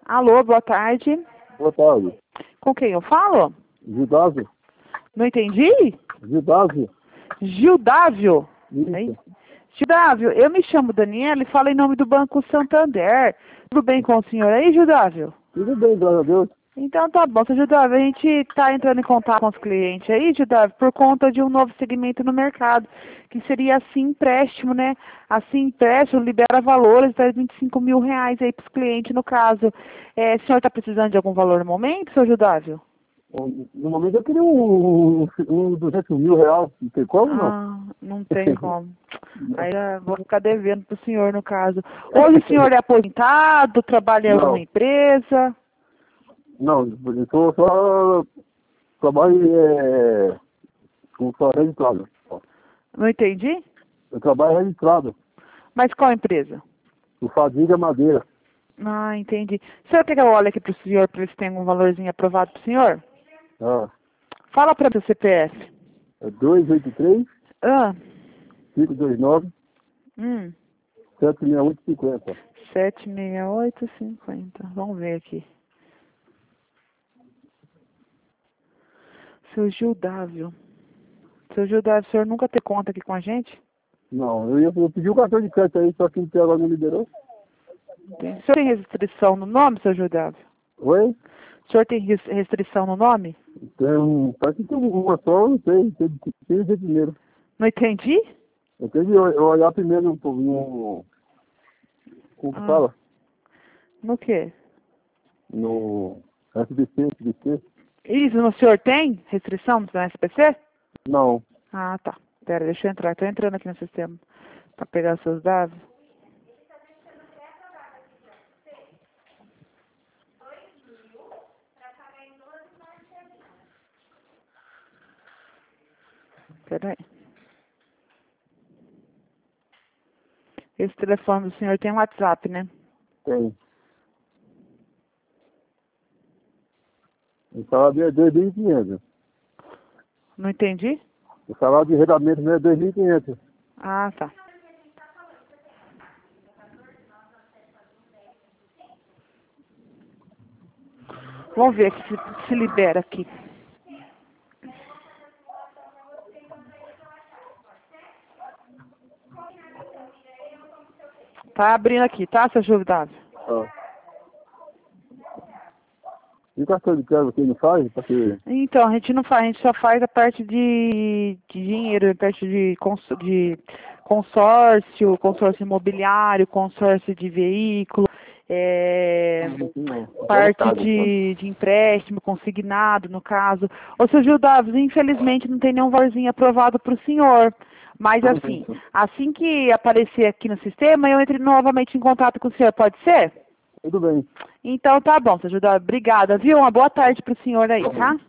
Alô, boa tarde. Boa tarde. Com quem eu falo? Gildásio? Não entendi? Gildásio? Gildávio. Isso. Gildávio, eu me chamo Daniela e falo em nome do Banco Santander. Tudo bem com o senhor aí, Gildávio? Tudo bem, graças a Deus. Então tá bom, seu Gildávio, a gente está entrando em contato com os clientes aí, Gildávio, por conta de um novo segmento no mercado, que seria assim empréstimo, né? Assim empréstimo libera valores de R$25 mil aí para os clientes, no caso. O senhor está precisando de algum valor no momento, seu Gildávio? No momento eu queria um 200 mil reais. Não tem como, não? Ah, não tem como. Aí vou ficar devendo para o senhor, no caso. Hoje o senhor é aposentado, trabalha em alguma Não. empresa? Não, eu só trabalho com só registrado. Não entendi? Eu trabalho registrado. Mas qual empresa? O Fadiga Madeira. Ah, entendi. O senhor quer que eu olhe aqui para o senhor para ver se tem algum valorzinho aprovado para o senhor? Ah, Fala para o CPF. é 283 Ah, 529 hum, 76850. 76850. Vamos ver aqui. Seu Gildávio. Seu Gildávio, o senhor nunca tem conta aqui com a gente? Não, eu pedi o cartão de crédito aí, só que até agora não liberou. Entendi. O senhor tem restrição no nome, seu Gildávio? Oi? O senhor tem restrição no nome? Parece que tem uma só, não sei, tem que ver primeiro. Não entendi? Eu tenho que olhar primeiro no como que fala? No quê? No SBC. Isso, o senhor tem restrição no SPC? Não. Ah, tá. Pera, deixa eu entrar. Estou entrando aqui no sistema para pegar os seus dados. Pera aí. Esse telefone do senhor tem WhatsApp, né? Tem. O salário é 2.500. Não entendi? O salário de arrendamento não é 2.500. Ah, tá. Vamos ver se libera aqui. Tá abrindo aqui, tá, seu Gildávio? Ah. E o cartão de crédito que não faz? Porque... Então, a gente não faz, a gente só faz a parte de dinheiro, a parte de consórcio imobiliário, consórcio de veículo, Não. parte de empréstimo consignado, no caso. Ô, seu Gildávio, infelizmente não tem nenhum valorzinho aprovado para o senhor. Mas assim que aparecer aqui no sistema, eu entro novamente em contato com o senhor, pode ser? Tudo bem. Então tá bom, seu Gildávio. Obrigada, viu? Uma boa tarde para o senhor aí, tá?